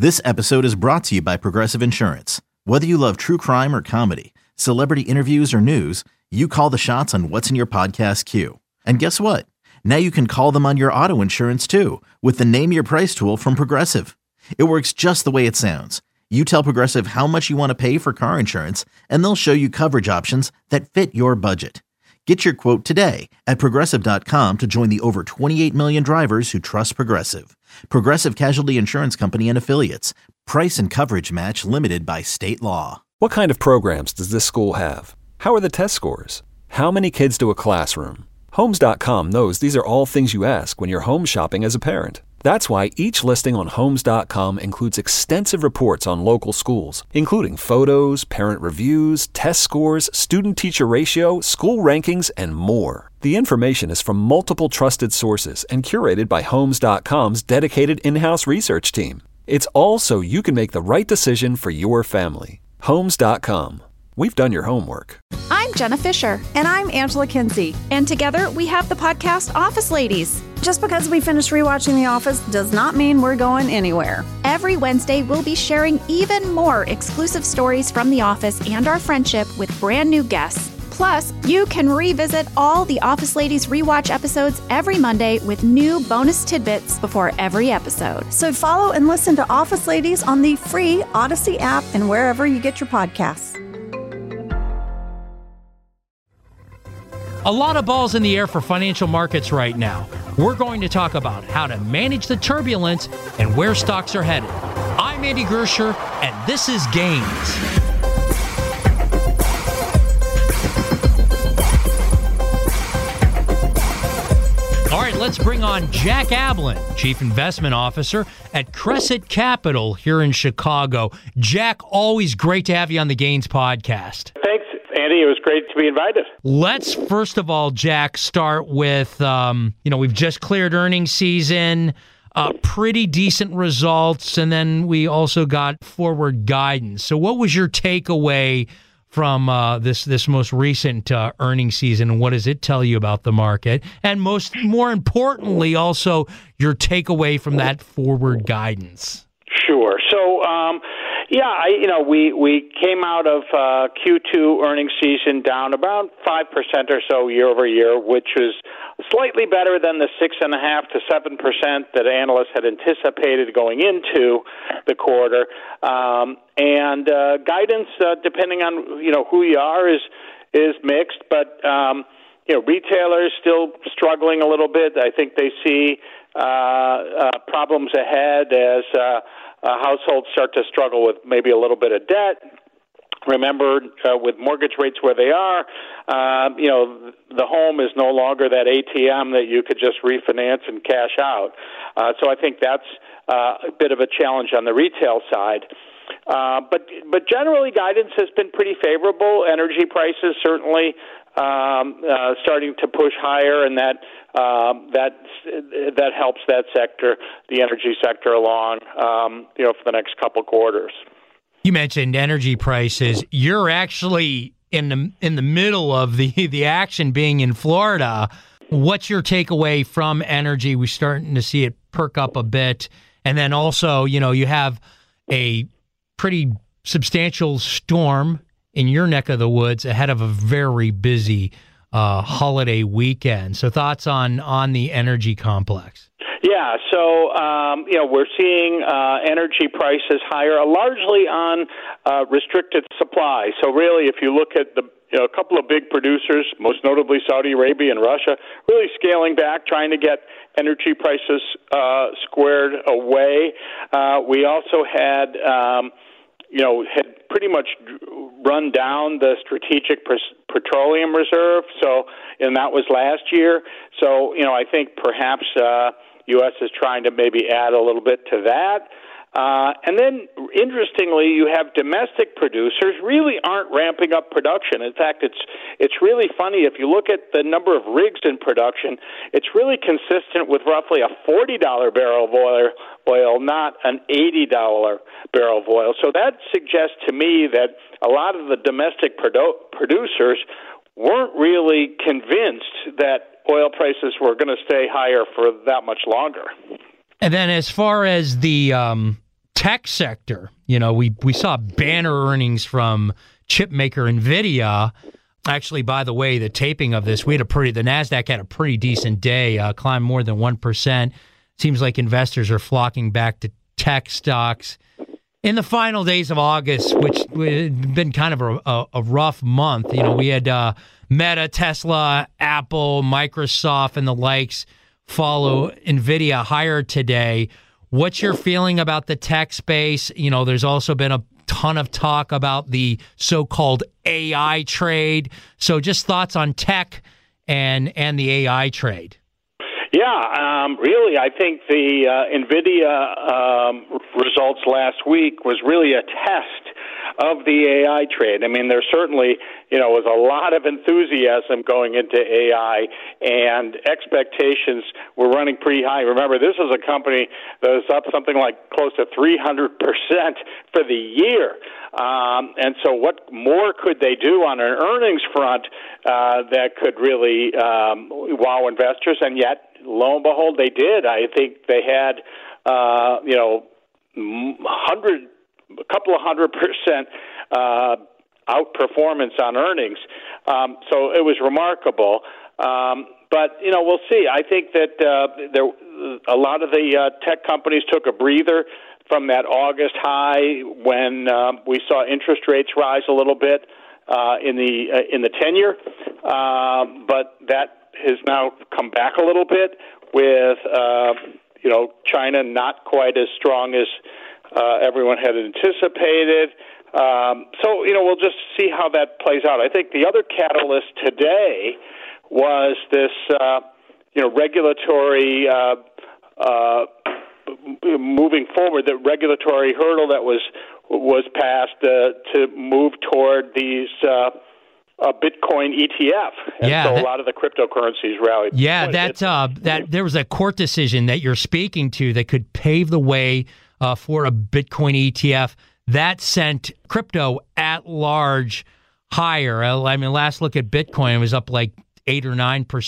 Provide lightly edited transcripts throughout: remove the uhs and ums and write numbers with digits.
This episode is brought to you by Progressive Insurance. Whether you love true crime or comedy, celebrity interviews or news, you call the shots on what's in your podcast queue. And guess what? Now you can call them on your auto insurance too with the Name Your Price tool from Progressive. It works just the way it sounds. You tell Progressive how much you want to pay for car insurance, and they'll show you coverage options that fit your budget. Get your quote today at Progressive.com to join the over 28 million drivers who trust Progressive. Progressive Casualty Insurance Company and Affiliates. Price and coverage match limited by state law. What kind of programs does this school have? How are the test scores? How many kids to a classroom? Homes.com knows these are all things you ask when you're home shopping as a parent. That's why each listing on Homes.com includes extensive reports on local schools, including photos, parent reviews, test scores, student-teacher ratio, school rankings, and more. The information is from multiple trusted sources and curated by Homes.com's dedicated in-house research team. It's all so you can make the right decision for your family. Homes.com. We've done your homework. I'm Jenna Fisher. And I'm Angela Kinsey. And together we have the podcast Office Ladies. Just because we finished rewatching The Office does not mean we're going anywhere. Every Wednesday, we'll be sharing even more exclusive stories from The Office and our friendship with brand new guests. Plus, you can revisit all the Office Ladies rewatch episodes every Monday with new bonus tidbits before every episode. So follow and listen to Office Ladies on the free Odyssey app and wherever you get your podcasts. A lot of balls in the air for financial markets right now. We're going to talk about how to manage the turbulence and where stocks are headed. I'm Andy Gersher, and this is Gains. All right, let's bring on Jack Ablin, Chief Investment Officer at Crescent Capital here in Chicago. Jack, always great to have you on the Gains podcast. Thanks, Andy. It was great to be invited. Let's, first of all, Jack, start with, we've just cleared earnings season, pretty decent results, and then we also got forward guidance. So what was your takeaway from this most recent earnings season, and what does it tell you about the market? And more importantly, also your takeaway from that forward guidance. Sure. So, we came out of Q2 earnings season down about 5% or so year over year, which was slightly better than the 6.5% to 7% that analysts had anticipated going into the quarter. And guidance, depending on who you are, is mixed. But retailers still struggling a little bit. I think they see problems ahead as households start to struggle with maybe a little bit of debt. Remember, with mortgage rates where they are, the home is no longer that ATM that you could just refinance and cash out. So I think that's a bit of a challenge on the retail side. But generally, guidance has been pretty favorable. Energy prices certainly starting to push higher, and that helps that sector, the energy sector, along for the next couple quarters. You mentioned energy prices. You're actually in the middle of the action, being in Florida. What's your takeaway from energy? We're starting to see it perk up a bit, and then also, you have a pretty substantial storm in your neck of the woods ahead of a very busy holiday weekend. So thoughts on the energy complex? Yeah, so we're seeing energy prices higher, largely on restricted supply. So really, if you look at a couple of big producers, most notably Saudi Arabia and Russia, really scaling back, trying to get energy prices squared away. We also had pretty much run down the strategic petroleum reserve. So, and that was last year. So, I think perhaps U.S. is trying to maybe add a little bit to that. And then, interestingly, you have domestic producers really aren't ramping up production. In fact, it's really funny. If you look at the number of rigs in production, it's really consistent with roughly a $40 barrel of oil, not an $80 barrel of oil. So that suggests to me that a lot of the domestic producers weren't really convinced that oil prices were going to stay higher for that much longer. And then as far as the tech sector. We saw banner earnings from chip maker NVIDIA. Actually, by the way, the taping of this, the NASDAQ had a pretty decent day, climbed more than 1%. Seems like investors are flocking back to tech stocks in the final days of August, which had been kind of a rough month. We had Meta, Tesla, Apple, Microsoft, and the likes follow NVIDIA higher today. What's your feeling about the tech space? There's also been a ton of talk about the so-called AI trade. So just thoughts on tech and the AI trade. Yeah, really, I think the NVIDIA results last week was really a test of the AI trade. I mean, there certainly, was a lot of enthusiasm going into AI, and expectations were running pretty high. Remember, this is a company that was up something like close to 300% for the year. And so what more could they do on an earnings front that could really wow investors? And yet, lo and behold, they did. I think they had, a couple of 100% outperformance on earnings. So it was remarkable. But, we'll see. I think that a lot of the tech companies took a breather from that August high when we saw interest rates rise a little bit in the 10-year. But that has now come back a little bit with, China not quite as strong as everyone had anticipated. So, we'll just see how that plays out. I think the other catalyst today was this, regulatory moving forward, the regulatory hurdle that was passed to move toward these Bitcoin ETF. And so a lot of the cryptocurrencies rallied. Yeah, that there was a court decision that you're speaking to that could pave the way for a Bitcoin ETF. That sent crypto at large higher. I mean, last look at Bitcoin, it was up like 8 or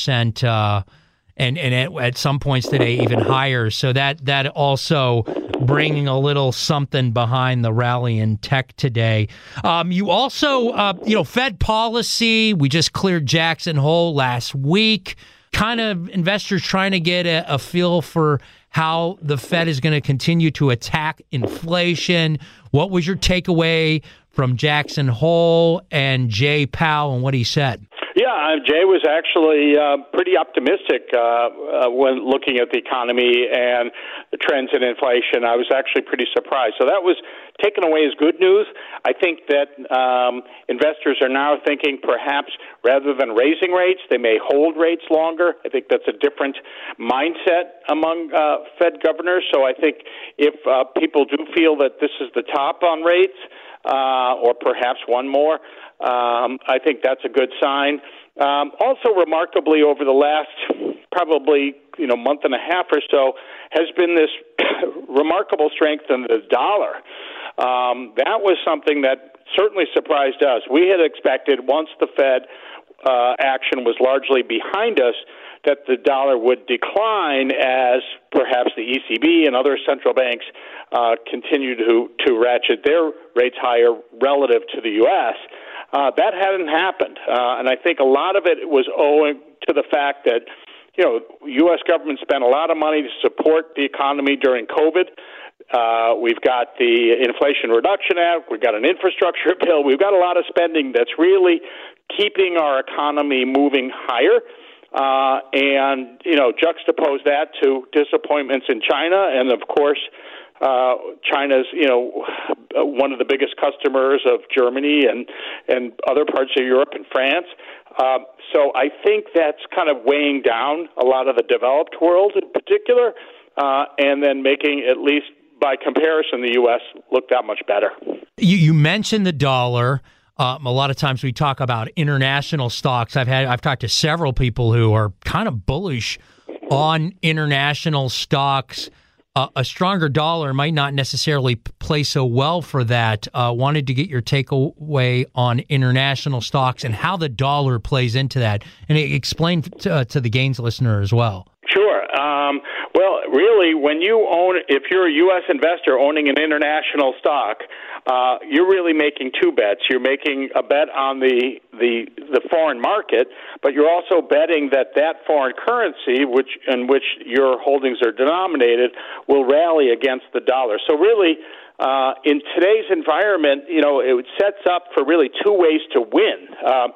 9%, and at some points today even higher. So that also bringing a little something behind the rally in tech today. You also, Fed policy. We just cleared Jackson Hole last week. Kind of investors trying to get a feel for how the Fed is going to continue to attack inflation. What was your takeaway from Jackson Hole and Jay Powell and what he said? Yeah, Jay was actually pretty optimistic when looking at the economy and the trends in inflation. I was actually pretty surprised. So that was taken away as good news. I think that investors are now thinking perhaps rather than raising rates, they may hold rates longer. I think that's a different mindset among Fed governors. So I think if people do feel that this is the top on rates, or perhaps one more, I think that's a good sign. Also, remarkably, over the last probably month and a half or so, has been this remarkable strength in the dollar. That was something that certainly surprised us. We had expected once the Fed action was largely behind us that the dollar would decline as perhaps the ECB and other central banks continue to ratchet their rates higher relative to the U.S. That hadn't happened, and I think a lot of it was owing to the fact that U.S. government spent a lot of money to support the economy during COVID. We've got the Inflation Reduction Act. We've got an infrastructure bill. We've got a lot of spending that's really keeping our economy moving higher. And juxtapose that to disappointments in China, and of course, China's one of the biggest customers of Germany and other parts of Europe and France. So I think that's kind of weighing down a lot of the developed world in particular, and then making, at least by comparison, the U.S. look that much better. You mentioned the dollar. A lot of times we talk about international stocks. I've talked to several people who are kind of bullish on international stocks. A stronger dollar might not necessarily play so well for that. Wanted to get your takeaway on international stocks and how the dollar plays into that, and explain to the Gains listener as well. Sure. Well, really, if you're a U.S. investor owning an international stock, you're really making two bets. You're making a bet on the foreign market, but you're also betting that foreign currency, in which your holdings are denominated, will rally against the dollar. So really, in today's environment, it sets up for really two ways to win.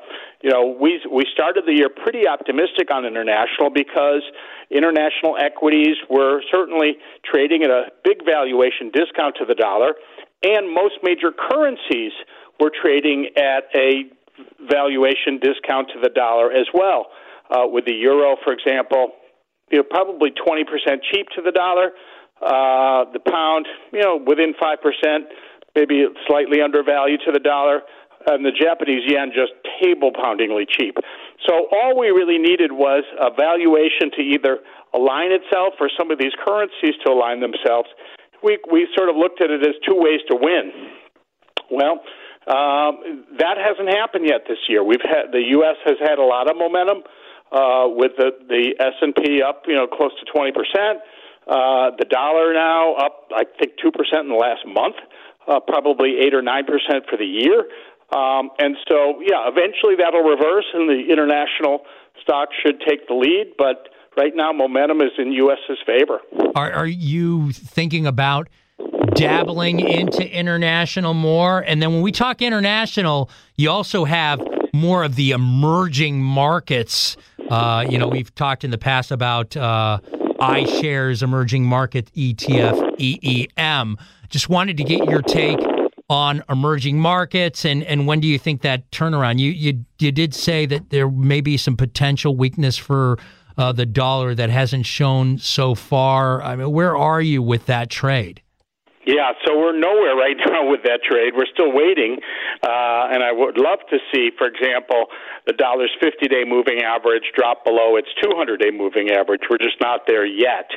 We started the year pretty optimistic on international because international equities were certainly trading at a big valuation discount to the dollar, and most major currencies were trading at a valuation discount to the dollar as well. With the euro, for example, probably 20% cheap to the dollar. The pound, within 5%, maybe slightly undervalued to the dollar. And the Japanese yen just table-poundingly cheap. So all we really needed was a valuation to either align itself or some of these currencies to align themselves. We sort of looked at it as two ways to win. Well, that hasn't happened yet this year. The U.S. has had a lot of momentum with the S&P up, close to 20%. The dollar now up, I think, 2% in the last month, probably 8 or 9% for the year. And so, eventually that'll reverse and the international stocks should take the lead. But right now, momentum is in U.S.'s favor. Are you thinking about dabbling into international more? And then when we talk international, you also have more of the emerging markets. We've talked in the past about iShares Emerging Market ETF, EEM. Just wanted to get your take on emerging markets, and when do you think that turnaround? You did say that there may be some potential weakness for the dollar that hasn't shown so far. I mean, where are you with that trade? Yeah, so we're nowhere right now with that trade. We're still waiting, and I would love to see, for example, the dollar's 50-day moving average drop below its 200-day moving average. We're just not there yet.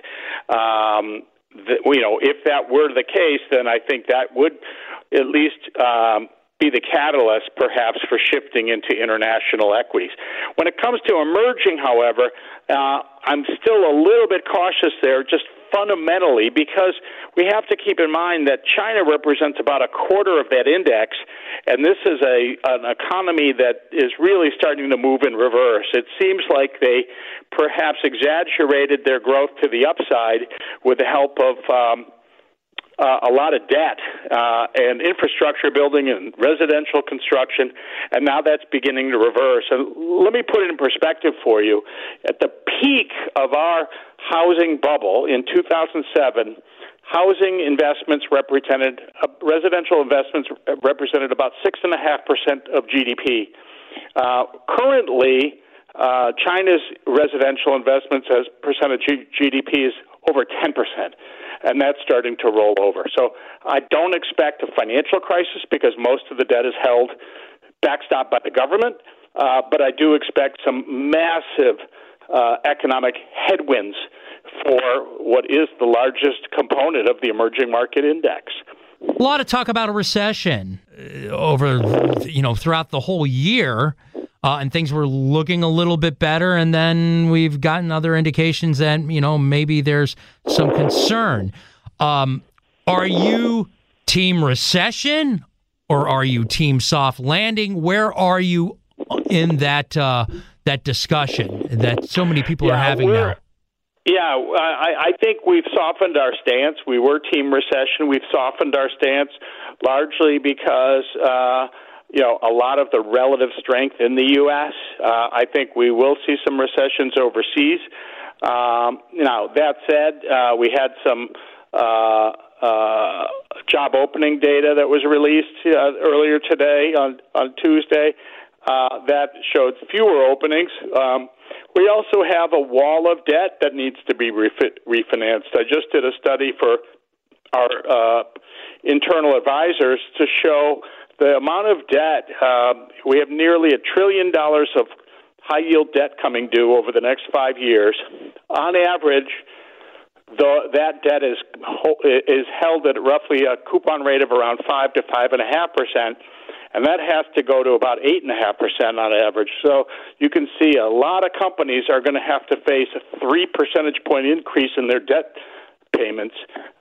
If that were the case, then I think that would at least be the catalyst, perhaps, for shifting into international equities. When it comes to emerging, however, I'm still a little bit cautious there, just fundamentally, because we have to keep in mind that China represents about a quarter of that index, and this is an economy that is really starting to move in reverse. It seems like they perhaps exaggerated their growth to the upside with the help of a lot of debt and infrastructure building and residential construction, and now that's beginning to reverse. And let me put it in perspective for you. At the peak of our housing bubble in 2007, residential investments represented about 6.5% of GDP. Currently, China's residential investments as percentage of GDP is over 10%, and that's starting to roll over. So I don't expect a financial crisis because most of the debt is held backstopped by the government, but I do expect some massive economic headwinds for what is the largest component of the emerging market index. A lot of talk about a recession throughout the whole year. And things were looking a little bit better, and then we've gotten other indications that, maybe there's some concern. Are you team recession, or are you team soft landing? Where are you in that discussion that so many people are having now? Yeah, I think we've softened our stance. We were team recession. We've softened our stance largely because a lot of the relative strength in the U.S. I think we will see some recessions overseas. Now, that said, we had some job opening data that was released earlier today on Tuesday that showed fewer openings. We also have a wall of debt that needs to be refinanced. I just did a study for our internal advisors to show the amount of debt. We have nearly $1 trillion of high-yield debt coming due over the next 5 years. On average, that debt is held at roughly a coupon rate of around 5 to 5.5%, and that has to go to about 8.5% on average. So you can see a lot of companies are going to have to face a 3 percentage point increase in their debt payments,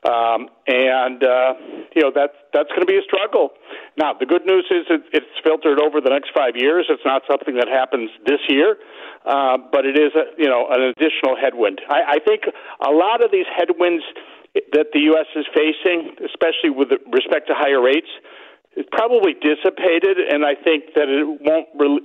that's going to be a struggle. Now, the good news is it's filtered over the next 5 years. It's not something that happens this year, but it is an additional headwind. I think a lot of these headwinds that the U.S. is facing, especially with respect to higher rates, is probably dissipated, and I think that it won't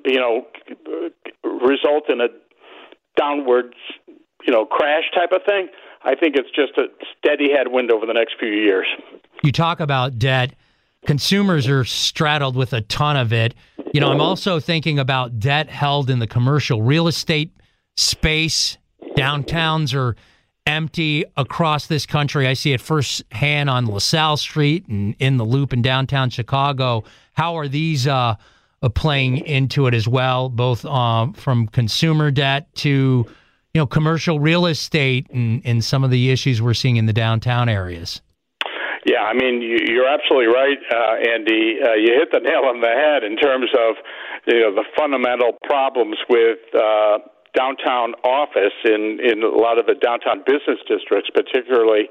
result in a downwards crash type of thing. I think it's just a steady headwind over the next few years. You talk about debt. Consumers are straddled with a ton of it. I'm also thinking about debt held in the commercial real estate space. Downtowns are empty across this country. I see it firsthand on LaSalle Street and in the Loop in downtown Chicago. How are these playing into it as well, both from consumer debt to commercial real estate and some of the issues we're seeing in the downtown areas? Yeah, I mean, you're absolutely right, Andy. You hit the nail on the head in terms of the fundamental problems with downtown office in a lot of the downtown business districts, particularly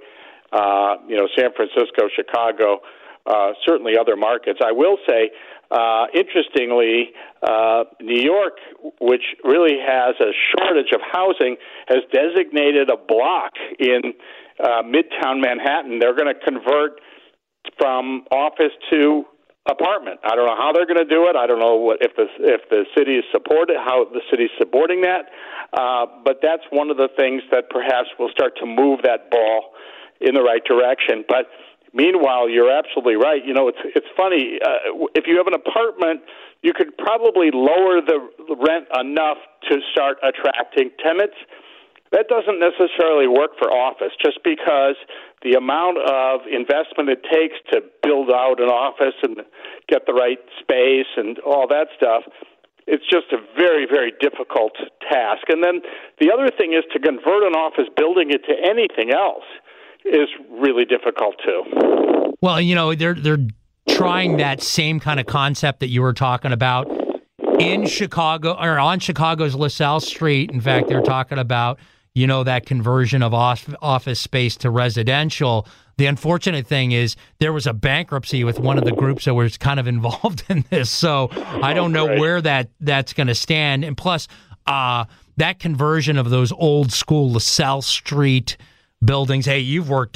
San Francisco, Chicago, certainly other markets. I will say, interestingly, New York, which really has a shortage of housing, has designated a block in Midtown Manhattan. They're going to convert from office to apartment. I don't know how they're going to do it. I don't know if the city is how the city's supporting that. But that's one of the things that perhaps will start to move that ball in the right direction. But meanwhile, you're absolutely right. It's funny. If you have an apartment, you could probably lower the rent enough to start attracting tenants. That doesn't necessarily work for office, just because the amount of investment it takes to build out an office and get the right space and all that stuff, it's just a very, very difficult task. And then the other thing is to convert an office building into anything else is really difficult too. Well, they're trying that same kind of concept that you were talking about in Chicago, or on Chicago's LaSalle Street. In fact, they're talking about that conversion of office space to residential. The unfortunate thing is there was a bankruptcy with one of the groups that was kind of involved in this. So I don't know where that's going to stand. And plus, that conversion of those old school LaSalle Street buildings. Hey, you've worked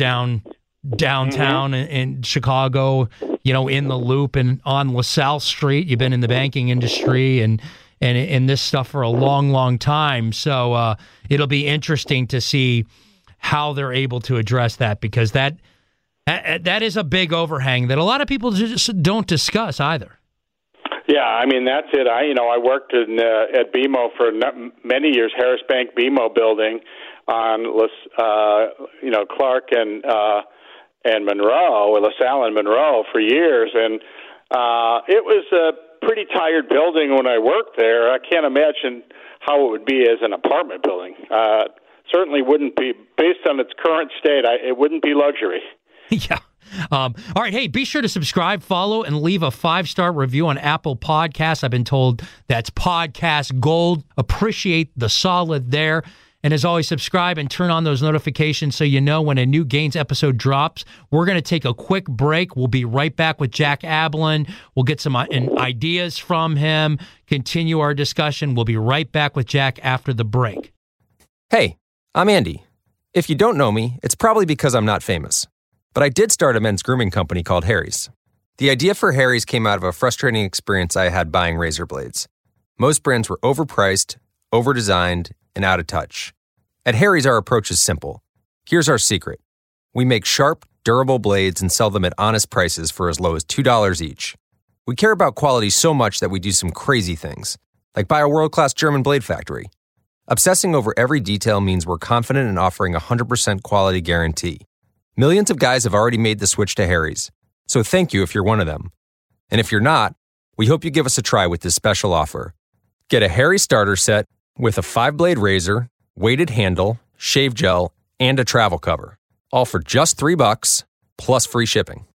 downtown in Chicago, in the Loop and on LaSalle Street. You've been in the banking industry and this stuff for a long, long time. So it'll be interesting to see how they're able to address that, because that is a big overhang that a lot of people just don't discuss either. Yeah, I mean, that's it. I worked at BMO for many years, Harris Bank BMO building on Clark and Monroe, or LaSalle and Monroe for years, and it was a pretty tired building when I worked there. I can't imagine how it would be as an apartment building. Certainly wouldn't be, based on its current state, it wouldn't be luxury. Yeah. All right. Hey, be sure to subscribe, follow, and leave a 5-star review on Apple Podcasts. I've been told that's podcast gold. Appreciate the solid there. And as always, subscribe and turn on those notifications so you know when a new Gains episode drops. We're going to take a quick break. We'll be right back with Jack Ablin. We'll get some ideas from him, continue our discussion. We'll be right back with Jack after the break. Hey, I'm Andy. If you don't know me, it's probably because I'm not famous. But I did start a men's grooming company called Harry's. The idea for Harry's came out of a frustrating experience I had buying razor blades. Most brands were overpriced, overdesigned, and out of touch. At Harry's, our approach is simple. Here's our secret. We make sharp, durable blades and sell them at honest prices for as low as $2 each. We care about quality so much that we do some crazy things, like buy a world-class German blade factory. Obsessing over every detail means we're confident in offering a 100% quality guarantee. Millions of guys have already made the switch to Harry's, so thank you if you're one of them. And if you're not, we hope you give us a try with this special offer. Get a Harry's starter set with a 5-blade razor, weighted handle, shave gel, and a travel cover. All for just $3 plus free shipping.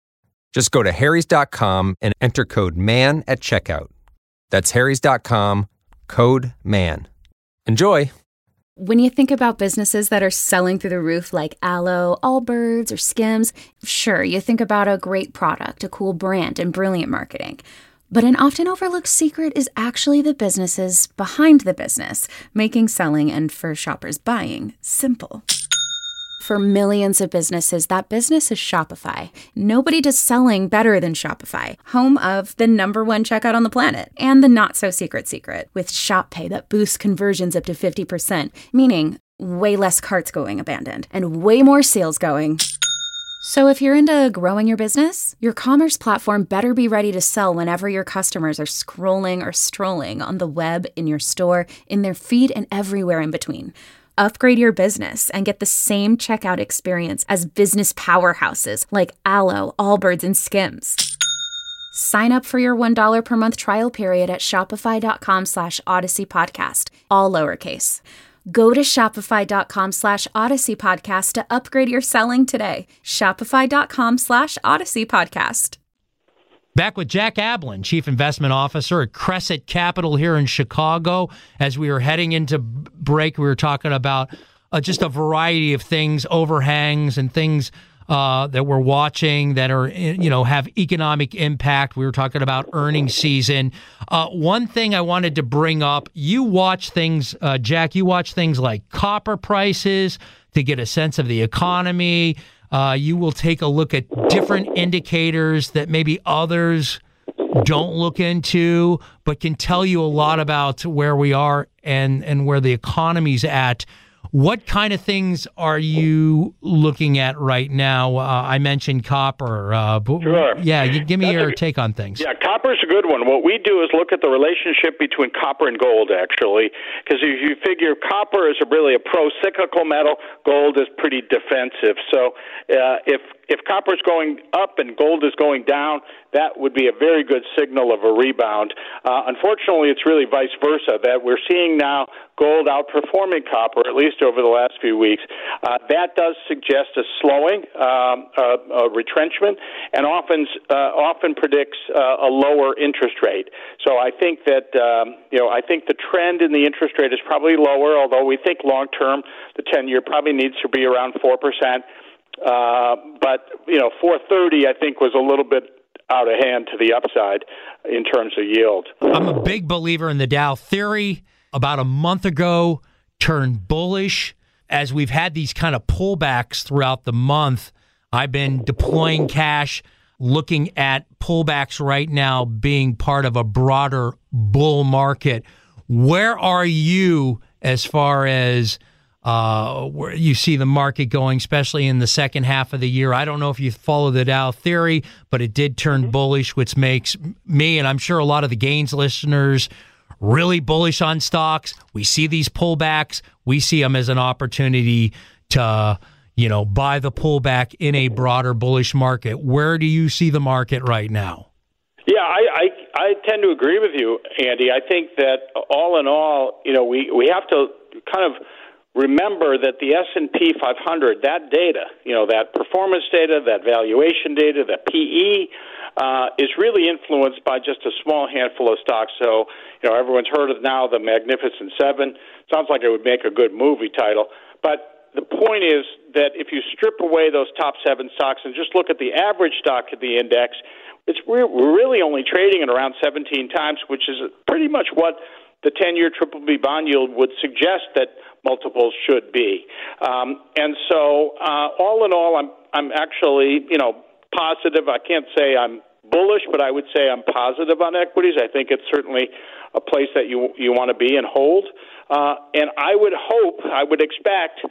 Just go to harrys.com and enter code MAN at checkout. That's harrys.com, code MAN. Enjoy! When you think about businesses that are selling through the roof like Aloe, Allbirds, or Skims, sure, you think about a great product, a cool brand, and brilliant marketing. But an often overlooked secret is actually the businesses behind the business, making selling and for shoppers buying simple. For millions of businesses, that business is Shopify. Nobody does selling better than Shopify, home of the #1 checkout on the planet and the not-so-secret secret with Shop Pay that boosts conversions up to 50%, meaning way less carts going abandoned and way more sales going. So if you're into growing your business, your commerce platform better be ready to sell whenever your customers are scrolling or strolling on the web, in your store, in their feed, and everywhere in between. Upgrade your business and get the same checkout experience as business powerhouses like Aloe, Allbirds, and Skims. Sign up for your $1 per month trial period at shopify.com/Odyssey Podcast, all lowercase. Go to shopify.com/Odyssey Podcast to upgrade your selling today. Shopify.com/Odyssey Podcast. Back with Jack Ablin, Chief Investment Officer at Crescent Capital here in Chicago. As we were heading into break, we were talking about just a variety of things, overhangs and things that we're watching that are, have economic impact. We were talking about earnings season. One thing I wanted to bring up, you watch things, Jack, you watch things like copper prices to get a sense of the economy. You will take a look at different indicators that maybe others don't look into, but can tell you a lot about where we are and where the economy's at. What kind of things are you looking at right now? I mentioned copper. Sure. Yeah, give me your take on things. Yeah, copper's a good one. What we do is look at the relationship between copper and gold, actually, because if you figure copper is really a pro-cyclical metal, gold is pretty defensive. So if copper is going up and gold is going down, that would be a very good signal of a rebound. Unfortunately, it's really vice versa, that we're seeing now gold outperforming copper, at least over the last few weeks. That does suggest a slowing, a retrenchment, and often predicts a lower interest rate. So I think that I think the trend in the interest rate is probably lower, although we think long term the 10-year probably needs to be around 4%. But 4.30 I think was a little bit out of hand to the upside in terms of yield. I'm a big believer in the Dow theory. About a month ago, turned bullish. As we've had these kind of pullbacks throughout the month, I've been deploying cash, looking at pullbacks right now being part of a broader bull market. Where are you as far as where you see the market going, especially in the second half of the year? I don't know if you follow the Dow theory, but it did turn bullish, which makes me, and I'm sure a lot of the Gains listeners, really bullish on stocks. We see these pullbacks. We see them as an opportunity to, buy the pullback in a broader bullish market. Where do you see the market right now? Yeah, I tend to agree with you, Andy. I think that all in all, we have to kind of remember that the S&P 500, that data, that performance data, that valuation data, that PE, is really influenced by just a small handful of stocks. So, everyone's heard of now the Magnificent Seven. Sounds like it would make a good movie title. But the point is that if you strip away those top 7 stocks and just look at the average stock of the index, we're really only trading at around 17 times, which is pretty much what the 10-year BBB bond yield would suggest that multiples should be. And so, all in all, I'm actually, positive. I can't say I'm bullish, but I would say I'm positive on equities. I think it's certainly a place that you want to be and hold. And I would expect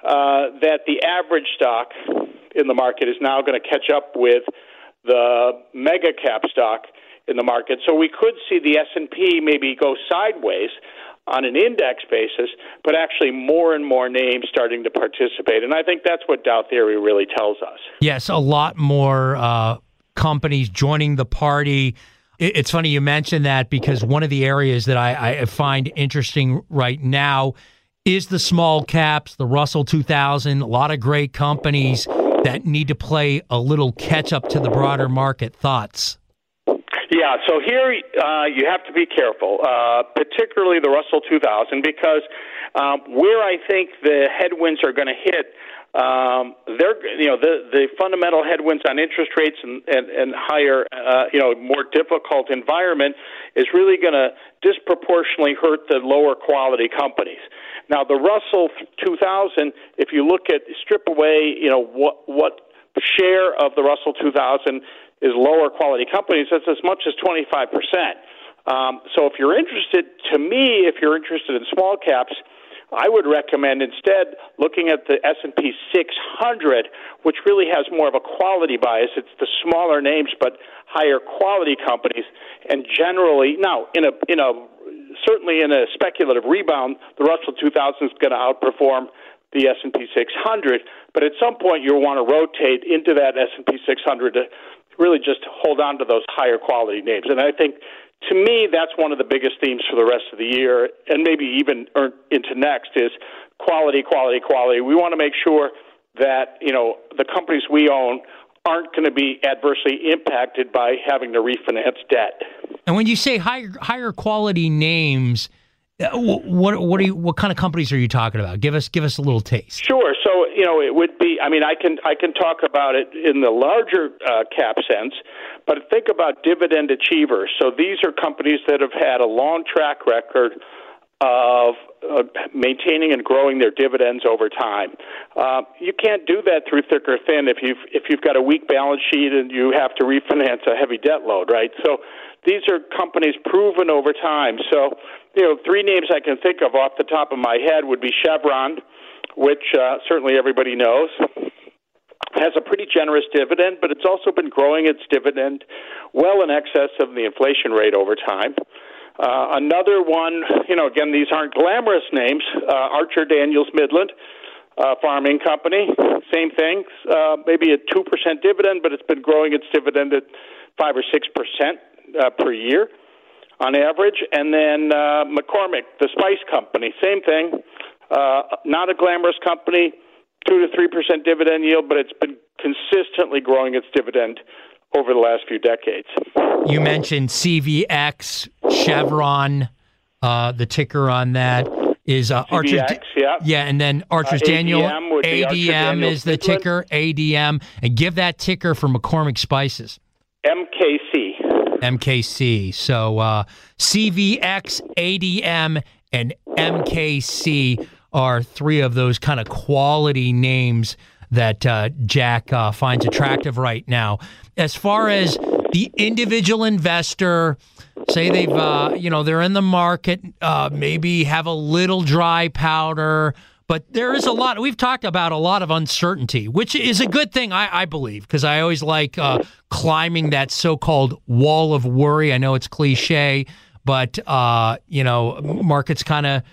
that the average stock in the market is now going to catch up with the mega cap stock in the market. So we could see the S&P maybe go sideways on an index basis, but actually more and more names starting to participate. And I think that's what Dow theory really tells us. Yes, a lot more companies joining the party. It's funny you mentioned that, because one of the areas that I find interesting right now is the small caps, the Russell 2000, a lot of great companies that need to play a little catch up to the broader market? Thoughts? Yeah, so here you have to be careful, particularly the Russell 2000, because where I think the headwinds are going to hit, the fundamental headwinds on interest rates and higher, more difficult environment is really going to disproportionately hurt the lower quality companies. Now, the Russell 2000, if you strip away, what share of the Russell 2000 is lower quality companies, that's as much as 25%. So if you're interested in small caps, I would recommend instead looking at the S&P 600, which really has more of a quality bias. It's the smaller names but higher quality companies, and generally now certainly in a speculative rebound, the Russell 2000 is going to outperform the S&P 600. But at some point, you'll want to rotate into that S&P 600 to really just hold on to those higher quality names. And I think, to me, that's one of the biggest themes for the rest of the year, and maybe even into next, is quality, quality, quality. We want to make sure that, the companies we own aren't going to be adversely impacted by having to refinance debt. And when you say higher quality names, what kind of companies are you talking about? Give us a little taste. Sure. So, it would be, I can talk about it in the larger cap sense, but think about dividend achievers. So these are companies that have had a long track record of maintaining and growing their dividends over time. You can't do that through thick or thin if you've got a weak balance sheet and you have to refinance a heavy debt load, right? So these are companies proven over time. So, three names I can think of off the top of my head would be Chevron, which certainly everybody knows, has a pretty generous dividend, but it's also been growing its dividend well in excess of the inflation rate over time. Another one, again, these aren't glamorous names, Archer Daniels Midland Farming Company, same thing, maybe a 2% dividend, but it's been growing its dividend at 5 or 6% per year on average. And then McCormick, the spice company, same thing, not a glamorous company, 2 to 3% dividend yield, but it's been consistently growing its dividend over the last few decades. You mentioned CVX, Chevron, the ticker on that is Archer. Yeah, and then Archer's Daniel. ADM is the ticker, ADM. And give that ticker for McCormick Spices. MKC. So CVX, ADM, and MKC are three of those kind of quality names that Jack finds attractive right now. As far as the individual investor, say they've, they're in the market, maybe have a little dry powder, but there is we've talked about a lot of uncertainty, which is a good thing, I believe, because I always like climbing that so-called wall of worry. I know it's cliche, but, markets kind of,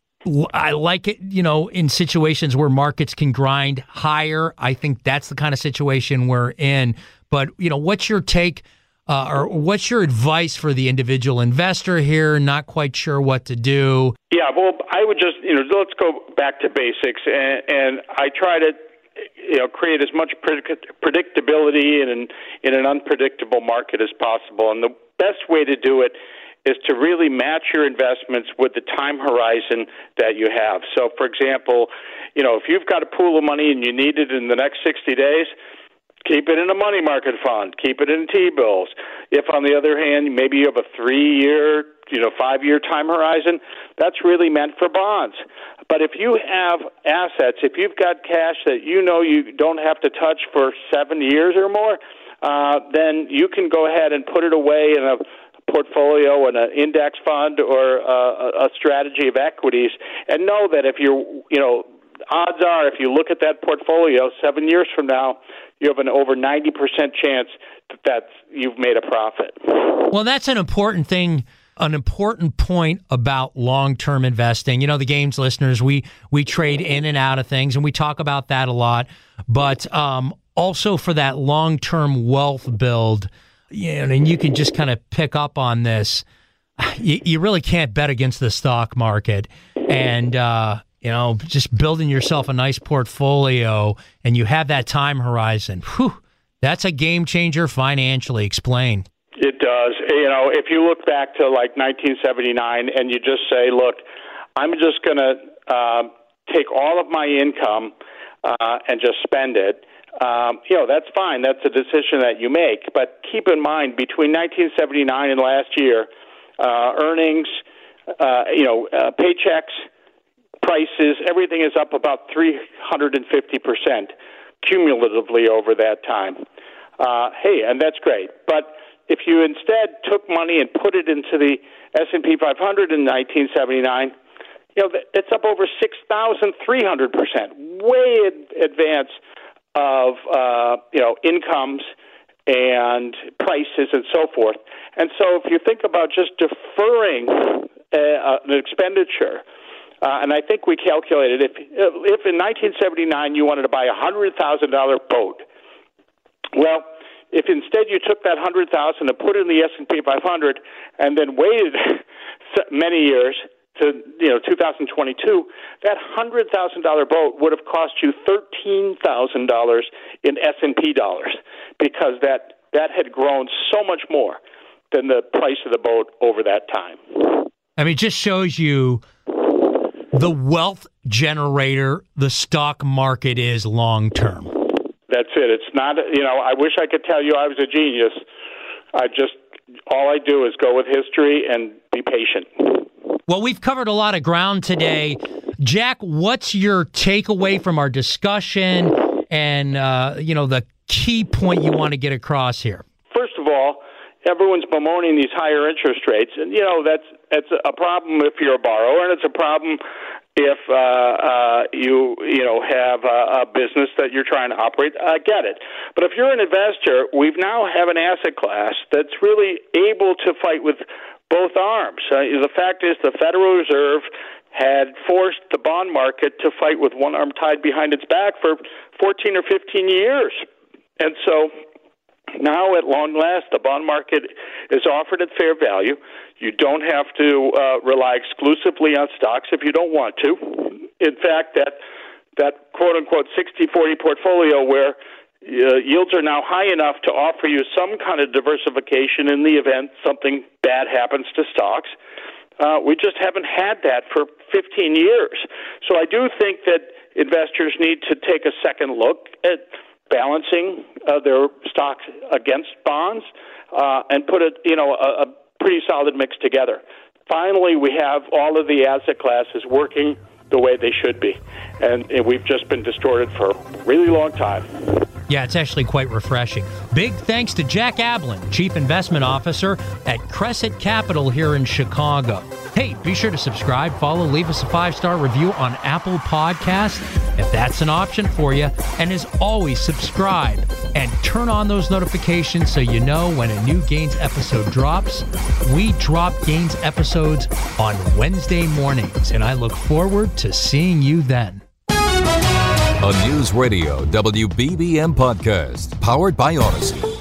I like it, in situations where markets can grind higher. I think that's the kind of situation we're in. But, what's your take or what's your advice for the individual investor here? Not quite sure what to do. Yeah, well, I would just, let's go back to basics. And I try to, create as much predictability in an unpredictable market as possible. And the best way to do it is to really match your investments with the time horizon that you have. So, for example, if you've got a pool of money and you need it in the next 60 days, keep it in a money market fund. Keep it in T-bills. If, on the other hand, maybe you have a 3-year, 5-year time horizon, that's really meant for bonds. But if you have assets, if you've got cash that you don't have to touch for 7 years or more, then you can go ahead and put it away in a portfolio and an index fund or a strategy of equities, and know that if odds are, if you look at that portfolio 7 years from now, you have an over 90% chance that you've made a profit. Well, that's an important thing, an important point about long-term investing. The Games listeners, we trade in and out of things, and we talk about that a lot, but also for that long-term wealth build, and you can just kind of pick up on this, you really can't bet against the stock market. And, just building yourself a nice portfolio, and you have that time horizon. Whew, that's a game changer financially. Explain. It does. If you look back to like 1979 and you just say, look, I'm just going to take all of my income and just spend it, that's fine. That's a decision that you make. But keep in mind, between 1979 and last year, earnings, paychecks, prices, everything is up about 350% cumulatively over that time. And that's great. But if you instead took money and put it into the S&P 500 in 1979, it's up over 6,300%, way in advance of incomes and prices and so forth. And so if you think about just deferring an expenditure, and I think we calculated if in 1979 you wanted to buy a $100,000 boat, well, if instead you took that $100,000 and put it in the S&P 500 and then waited many years to 2022, that $100,000 boat would have cost you $13,000 in S&P dollars, because that had grown so much more than the price of the boat over that time. I mean, it just shows you the wealth generator the stock market is long term. That's it. It's not, I wish I could tell you I was a genius. All I do is go with history and be patient. Well, we've covered a lot of ground today. Jack, what's your takeaway from our discussion and, the key point you want to get across here? First of all, everyone's bemoaning these higher interest rates. And, that's a problem if you're a borrower, and it's a problem if you have a business that you're trying to operate. I get it. But if you're an investor, we now have an asset class that's really able to fight with both arms. The fact is the Federal Reserve had forced the bond market to fight with one arm tied behind its back for 14 or 15 years. And so now, at long last, the bond market is offered at fair value. You don't have to rely exclusively on stocks if you don't want to. In fact, that quote-unquote 60-40 portfolio where yields are now high enough to offer you some kind of diversification in the event something bad happens to stocks. We just haven't had that for 15 years. So I do think that investors need to take a second look at balancing their stocks against bonds and put a pretty solid mix together. Finally, we have all of the asset classes working the way they should be, and we've just been distorted for a really long time. Yeah, it's actually quite refreshing. Big thanks to Jack Ablin, Chief Investment Officer at Crescent Capital here in Chicago. Hey, be sure to subscribe, follow, leave us a 5-star review on Apple Podcasts if that's an option for you. And as always, subscribe and turn on those notifications so you know when a new Gains episode drops. We drop Gains episodes on Wednesday mornings, and I look forward to seeing you then. A News Radio WBBM podcast powered by Odyssey.